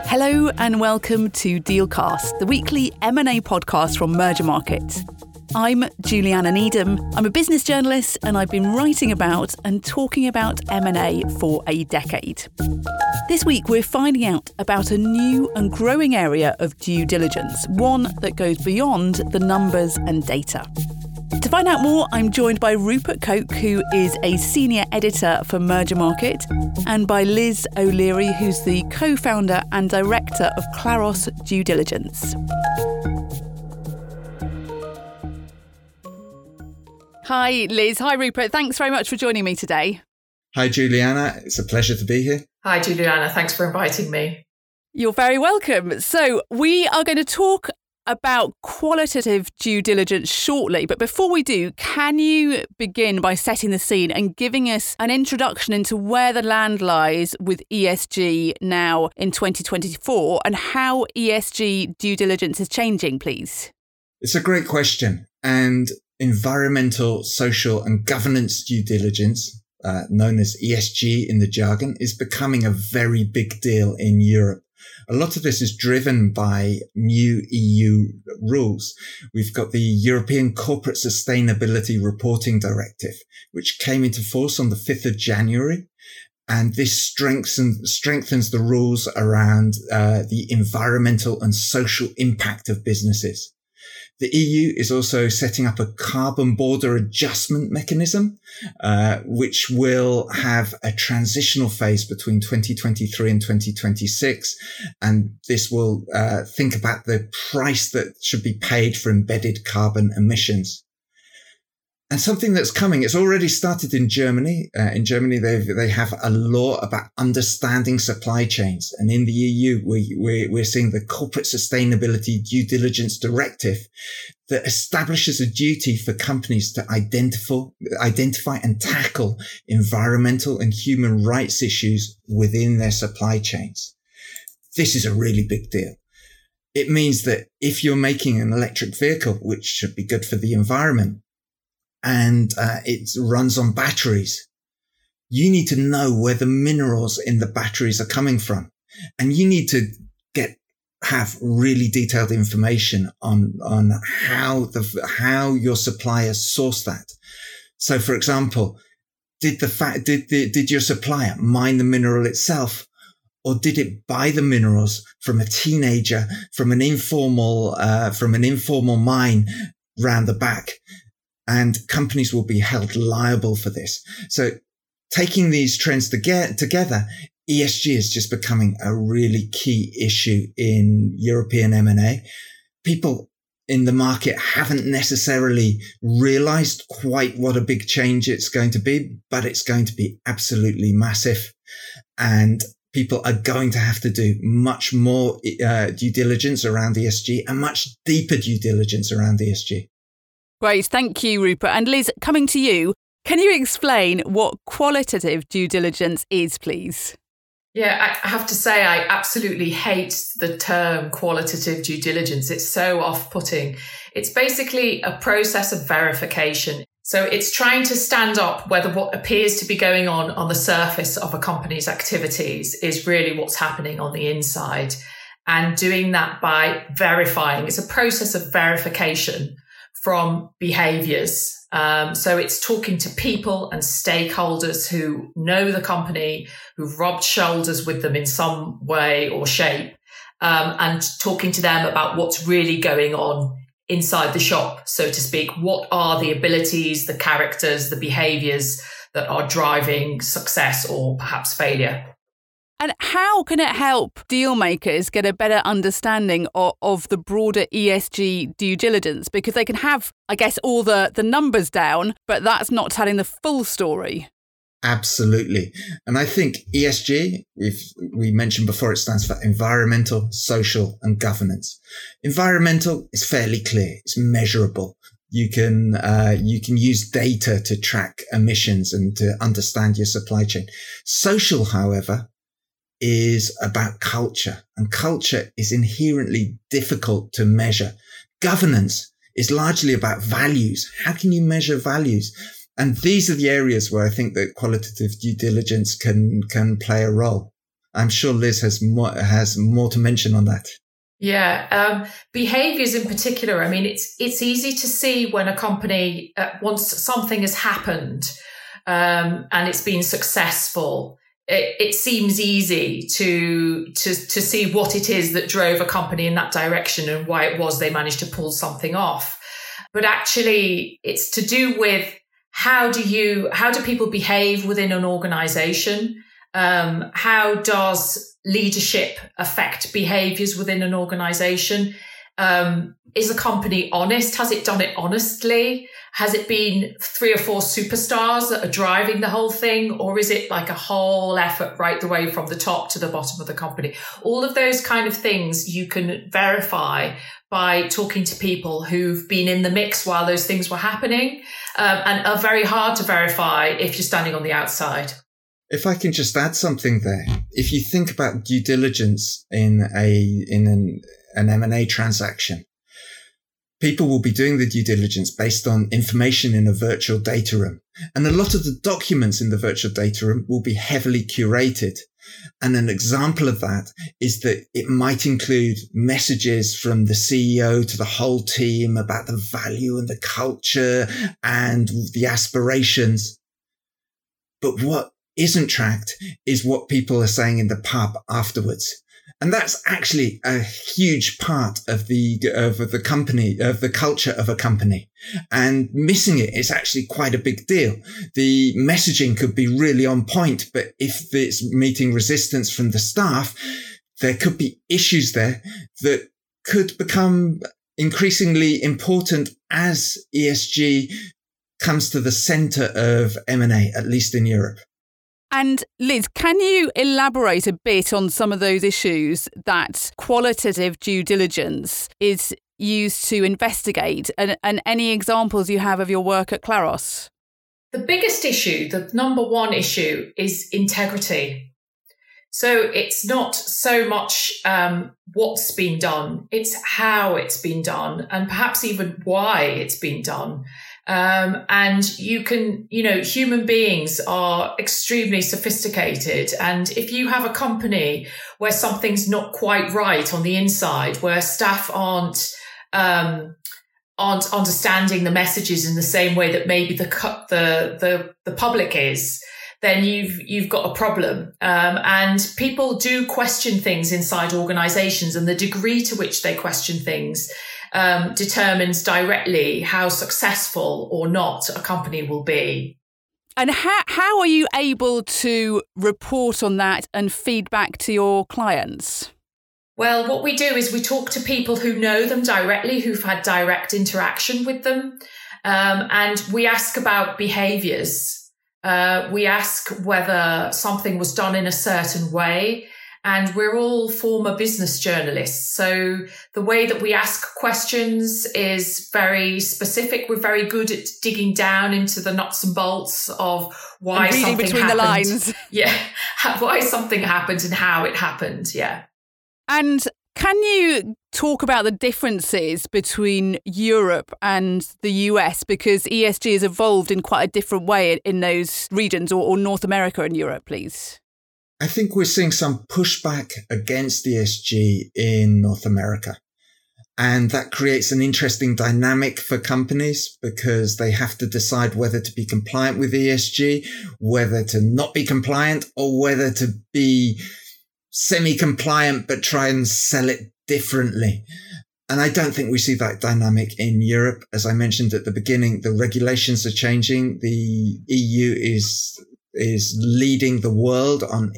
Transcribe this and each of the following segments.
Hello and welcome to Dealcast, the weekly M&A podcast from Merger Market. I'm Juliana Needham. I'm a business journalist and I've been writing about and talking about M&A for a decade. This week we're finding out about a new and growing area of due diligence, one that goes beyond the numbers and data. To find out more, I'm joined by Rupert Coke, who is a senior editor for Merger Market, and by Liz O'Leary, who's the co-founder and director of Claros Due Diligence. Hi, Liz. Hi, Rupert. Thanks very much for joining me today. Hi, Juliana. It's a pleasure to be here. Hi, Juliana. Thanks for inviting me. You're very welcome. So we are going to talk about qualitative due diligence shortly. But before we do, can you begin by setting the scene and giving us an introduction into where the land lies with ESG now in 2024 and how ESG due diligence is changing, please? It's a great question. And environmental, social and governance due diligence, known as ESG in the jargon, is becoming a very big deal in Europe. A lot of this is driven by new EU rules. We've got the European Corporate Sustainability Reporting Directive, which came into force on the 5th of January. And this strengthens the rules around the environmental and social impact of businesses. The EU is also setting up a carbon border adjustment mechanism, which will have a transitional phase between 2023 and 2026. And this will think about the price that should be paid for embedded carbon emissions. And something that's coming, it's already started in Germany. In Germany, they have a law about understanding supply chains. And in the EU, we're seeing the Corporate Sustainability Due Diligence Directive that establishes a duty for companies to identify and tackle environmental and human rights issues within their supply chains. This is a really big deal. It means that if you're making an electric vehicle, which should be good for the environment, and it runs on batteries, you need to know where the minerals in the batteries are coming from. And you need to have really detailed information on how your suppliers source that. So, for example, did your supplier mine the mineral itself? Or did it buy the minerals from a teenager, from an informal mine round the back? And companies will be held liable for this. So taking these trends together, ESG is just becoming a really key issue in European M&A. People in the market haven't necessarily realized quite what a big change it's going to be, but it's going to be absolutely massive. And people are going to have to do much more due diligence around ESG and much deeper due diligence around ESG. Great. Thank you, Rupert. And Liz, coming to you, can you explain what qualitative due diligence is, please? Yeah, I have to say, I absolutely hate the term qualitative due diligence. It's so off-putting. It's basically a process of verification. So it's trying to stand up whether what appears to be going on the surface of a company's activities is really what's happening on the inside, and doing that by verifying. It's a process of verification from behaviors. So it's talking to people and stakeholders who know the company, who've rubbed shoulders with them in some way or shape, and talking to them about what's really going on inside the shop, so to speak. What are the abilities, the characters, the behaviors that are driving success or perhaps failure? And how can it help deal makers get a better understanding of the broader ESG due diligence? Because they can have, I guess, all the numbers down, but that's not telling the full story. Absolutely. And I think ESG, we mentioned before, it stands for environmental, social and governance. Environmental is fairly clear. It's measurable. You can use data to track emissions and to understand your supply chain. Social, however, is about culture, and culture is inherently difficult to measure. Governance is largely about values. How can you measure values? And these are the areas where I think that qualitative due diligence can play a role. I'm sure Liz has more to mention on that. Yeah, behaviors in particular. I mean, it's easy to see when a company, once something has happened and it's been successful, it seems easy to see what it is that drove a company in that direction and why it was they managed to pull something off. But actually, it's to do with how do people behave within an organization? How does leadership affect behaviors within an organization? Is a company honest? Has it done it honestly? Has it been 3 or 4 superstars that are driving the whole thing? Or is it like a whole effort right the way from the top to the bottom of the company? All of those kind of things you can verify by talking to people who've been in the mix while those things were happening, and are very hard to verify if you're standing on the outside. If I can just add something there, if you think about due diligence in an M&A transaction, people will be doing the due diligence based on information in a virtual data room. And a lot of the documents in the virtual data room will be heavily curated. And an example of that is that it might include messages from the CEO to the whole team about the value and the culture and the aspirations. But what isn't tracked is what people are saying in the pub afterwards. And that's actually a huge part of the company, of the culture of a company. And missing it is actually quite a big deal. The messaging could be really on point, but if it's meeting resistance from the staff, there could be issues there that could become increasingly important as ESG comes to the center of M&A, at least in Europe. And Liz, can you elaborate a bit on some of those issues that qualitative due diligence is used to investigate, and any examples you have of your work at Claros? The biggest issue, the number one issue, is integrity. So it's not so much what's been done, it's how it's been done, and perhaps even why it's been done. And human beings are extremely sophisticated. And if you have a company where something's not quite right on the inside, where staff aren't understanding the messages in the same way that maybe the public is, then you've got a problem. And people do question things inside organizations, and the degree to which they question things determines directly how successful or not a company will be. And how are you able to report on that and feed back to your clients? Well, what we do is we talk to people who know them directly, who've had direct interaction with them, and we ask about behaviours. We ask whether something was done in a certain way. And we're all former business journalists. So the way that we ask questions is very specific. We're very good at digging down into the nuts and bolts of why and reading something between happened. The lines. Yeah. Why something happened and how it happened. Yeah. And can you talk about the differences between Europe and the US? Because ESG has evolved in quite a different way in those regions, or North America and Europe, please. I think we're seeing some pushback against ESG in North America. And that creates an interesting dynamic for companies because they have to decide whether to be compliant with ESG, whether to not be compliant, or whether to be semi-compliant but try and sell it differently. And I don't think we see that dynamic in Europe. As I mentioned at the beginning, the regulations are changing. The EU is leading the world on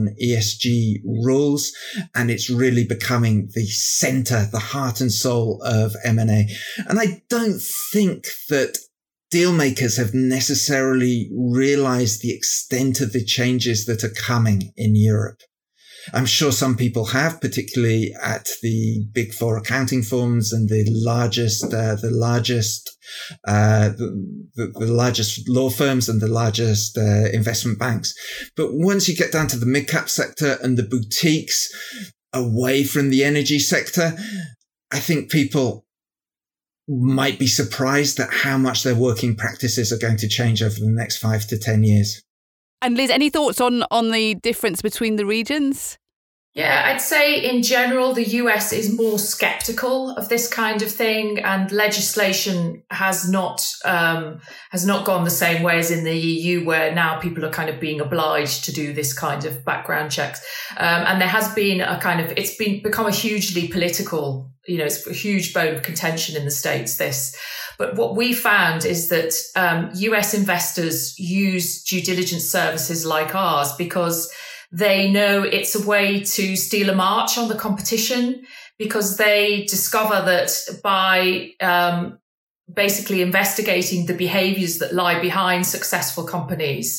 ESG rules, and it's really becoming the center, the heart and soul of M&A. And I don't think that deal makers have necessarily realized the extent of the changes that are coming in Europe. I'm sure some people have, particularly at the big four accounting firms and the largest law firms and the largest investment banks. But once you get down to the mid-cap sector and the boutiques away from the energy sector, I think people might be surprised at how much their working practices are going to change over the next 5 to 10 years. And Liz, any thoughts on the difference between the regions? Yeah, I'd say in general, the US is more skeptical of this kind of thing, and legislation has not gone the same way as in the EU, where now people are kind of being obliged to do this kind of background checks. And there has been it's become a hugely political, it's a huge bone of contention in the States, this. But what we found is that US investors use due diligence services like ours because they know it's a way to steal a march on the competition, because they discover that by basically investigating the behaviors that lie behind successful companies,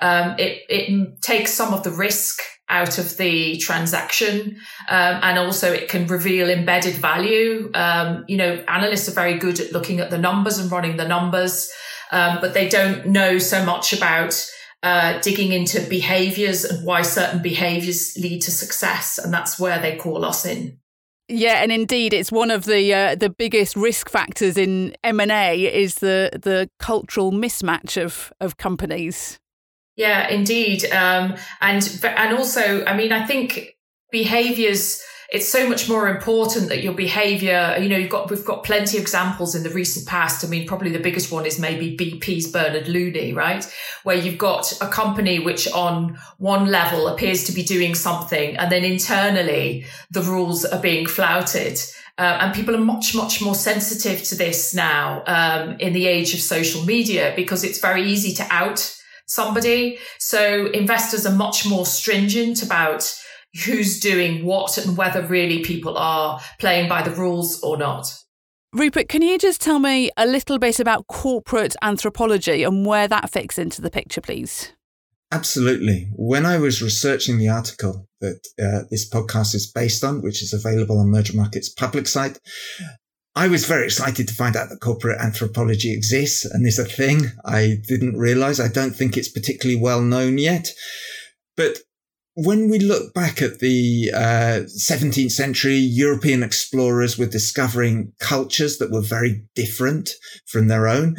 it takes some of the risk out of the transaction. And also it can reveal embedded value. Analysts are very good at looking at the numbers and running the numbers, but they don't know so much about digging into behaviors and why certain behaviors lead to success. And that's where they call us in. Yeah, and indeed, it's one of the biggest risk factors in M&A is the cultural mismatch of companies. Yeah, indeed. And also, I think behaviors, it's so much more important that your behavior, we've got plenty of examples in the recent past. Probably the biggest one is maybe BP's Bernard Looney, right? Where you've got a company which on one level appears to be doing something, and then internally the rules are being flouted. And people are much, much more sensitive to this now in the age of social media, because it's very easy to out somebody. So investors are much more stringent about who's doing what and whether really people are playing by the rules or not. Rupert, can you just tell me a little bit about corporate anthropology and where that fits into the picture, please? Absolutely. When I was researching the article that this podcast is based on, which is available on Merger Market's public site, I was very excited to find out that corporate anthropology exists and is a thing. I didn't realize. I don't think it's particularly well known yet. But when we look back at the 17th century, European explorers were discovering cultures that were very different from their own.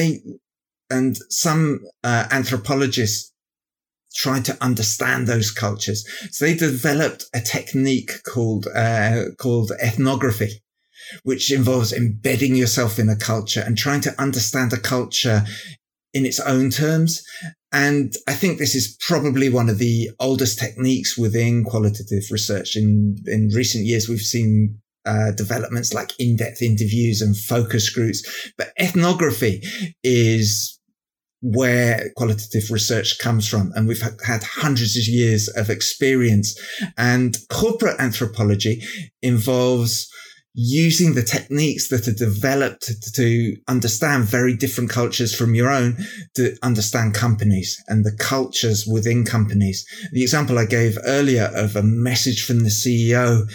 And some anthropologists tried to understand those cultures. So they developed a technique called ethnography, which involves embedding yourself in a culture and trying to understand a culture in its own terms. And I think this is probably one of the oldest techniques within qualitative research. In recent years, we've seen developments like in-depth interviews and focus groups. But ethnography is where qualitative research comes from. And we've had hundreds of years of experience. And corporate anthropology involves using the techniques that are developed to understand very different cultures from your own, to understand companies and the cultures within companies. The example I gave earlier of a message from the CEO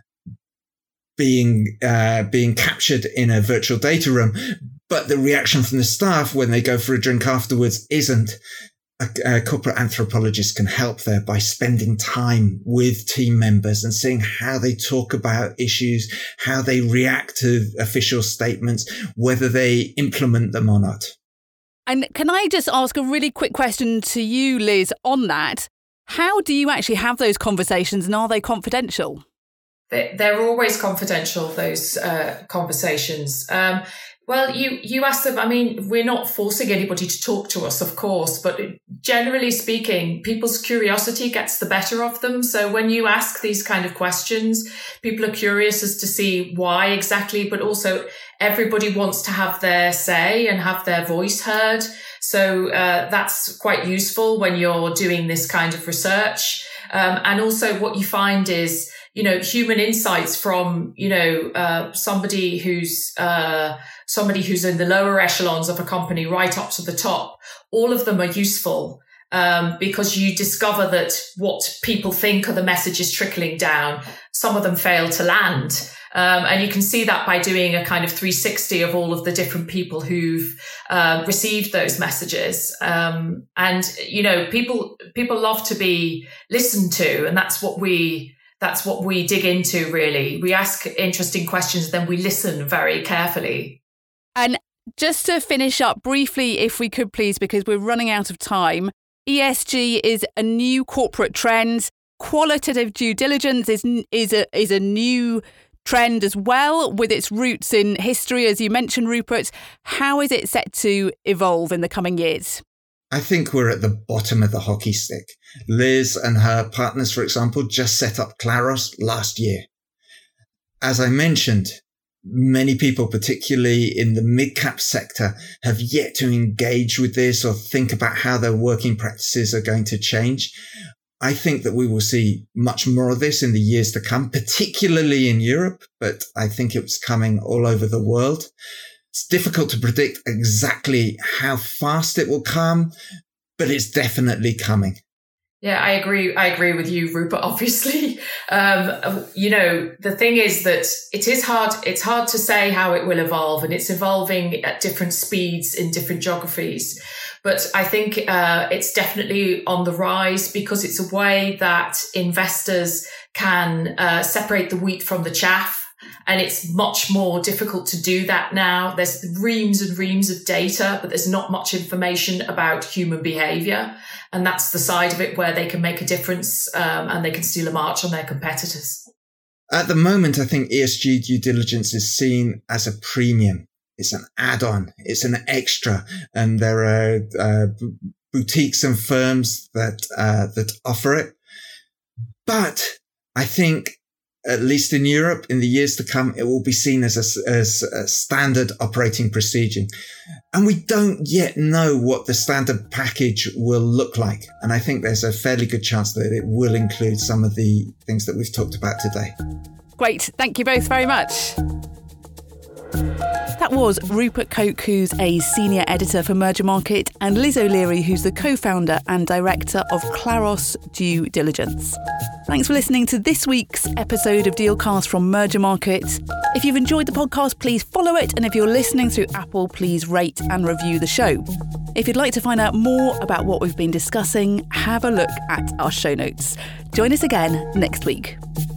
being captured in a virtual data room, but the reaction from the staff when they go for a drink afterwards isn't. A corporate anthropologist can help there by spending time with team members and seeing how they talk about issues, how they react to official statements, whether they implement them or not. And can I just ask a really quick question to you, Liz, on that? How do you actually have those conversations, and are they confidential? They're always confidential, those conversations. Well, you asked them, we're not forcing anybody to talk to us, of course, but generally speaking, people's curiosity gets the better of them. So when you ask these kind of questions, people are curious as to see why exactly, but also everybody wants to have their say and have their voice heard. So that's quite useful when you're doing this kind of research. And also what you find is, human insights from, somebody who's in the lower echelons of a company right up to the top. All of them are useful because you discover that what people think are the messages trickling down, some of them fail to land. And you can see that by doing a kind of 360 of all of the different people who've received those messages. And, people love to be listened to, and that's what we dig into, really. We ask interesting questions, then we listen very carefully. And just to finish up briefly, if we could please, because we're running out of time, ESG is a new corporate trend. Qualitative due diligence is a new trend as well, with its roots in history, as you mentioned, Rupert. How is it set to evolve in the coming years? I think we're at the bottom of the hockey stick. Liz and her partners, for example, just set up Claros last year. As I mentioned, many people, particularly in the mid-cap sector, have yet to engage with this or think about how their working practices are going to change. I think that we will see much more of this in the years to come, particularly in Europe, but I think it's coming all over the world. It's difficult to predict exactly how fast it will come, but it's definitely coming. Yeah, I agree with you, Rupert, obviously. The thing is that it's hard to say how it will evolve, and it's evolving at different speeds in different geographies. But I think it's definitely on the rise because it's a way that investors can separate the wheat from the chaff. And it's much more difficult to do that now. There's reams and reams of data, but there's not much information about human behavior. And that's the side of it where they can make a difference and they can steal a march on their competitors. At the moment, I think ESG due diligence is seen as a premium. It's an add-on. It's an extra. And there are boutiques and firms that offer it. But I think, at least in Europe, in the years to come, it will be seen as a standard operating procedure. And we don't yet know what the standard package will look like. And I think there's a fairly good chance that it will include some of the things that we've talked about today. Great. Thank you both very much. That was Rupert Coke, who's a senior editor for Merger Market, and Liz O'Leary, who's the co-founder and director of Claros Due Diligence. Thanks for listening to this week's episode of Dealcast from Merger Market. If you've enjoyed the podcast, please follow it. And if you're listening through Apple, please rate and review the show. If you'd like to find out more about what we've been discussing, have a look at our show notes. Join us again next week.